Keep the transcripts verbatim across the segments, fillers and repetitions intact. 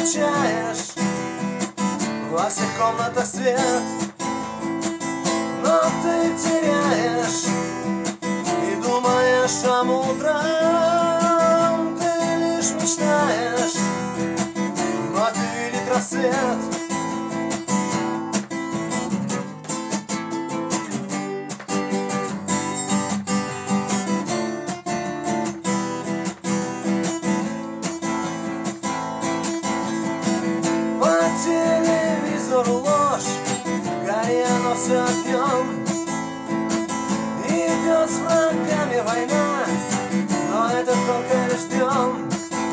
включаешь во всех комнатах свет, но ты теряешь и думаешь об утром. Ты лишь мечтаешь, вновь увидеть рассвет. По телевизору ложь, горело все днем. Идет с врагами война, но это только лишь днем.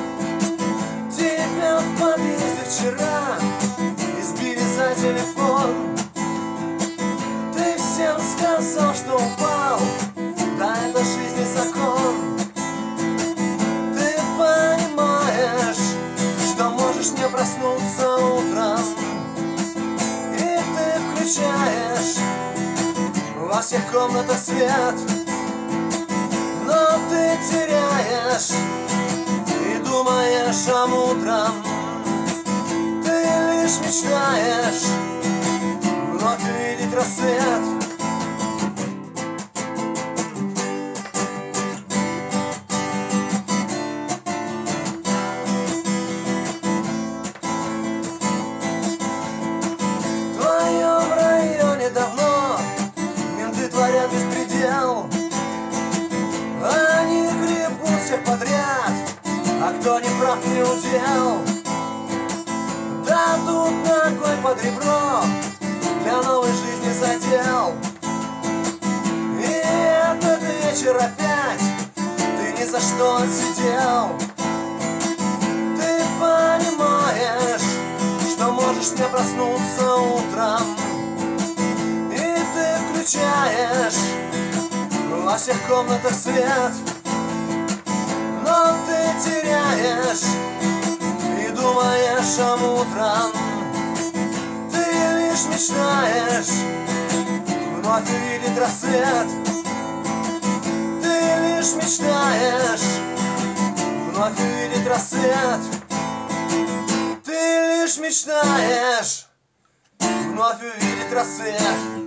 Тебя в подъезде вчера избили за телефон. Ты всем сказал, что упал, да это жизни закон. Ты понимаешь, что можешь не проснуться утром, и ты включаешь во всех комнатах свет, но ты теряешь и думаешь об утром. Ты лишь мечтаешь вновь увидеть рассвет. В твоем районе давно менты творят беспредел. Они гребут всех подряд, а кто не прав, не удел. Дадут ногой под ребро для новой жизни задел. И этот вечер опять ты ни за что отсидел. Ты понимаешь, что можешь не проснуться утром, и ты включаешь во всех комнатах свет, но ты теряешь и думаешь об утром. Ты лишь мечтаешь вновь увидеть рассвет. Ты лишь мечтаешь вновь увидеть рассвет. Ты лишь мечтаешь вновь увидеть рассвет.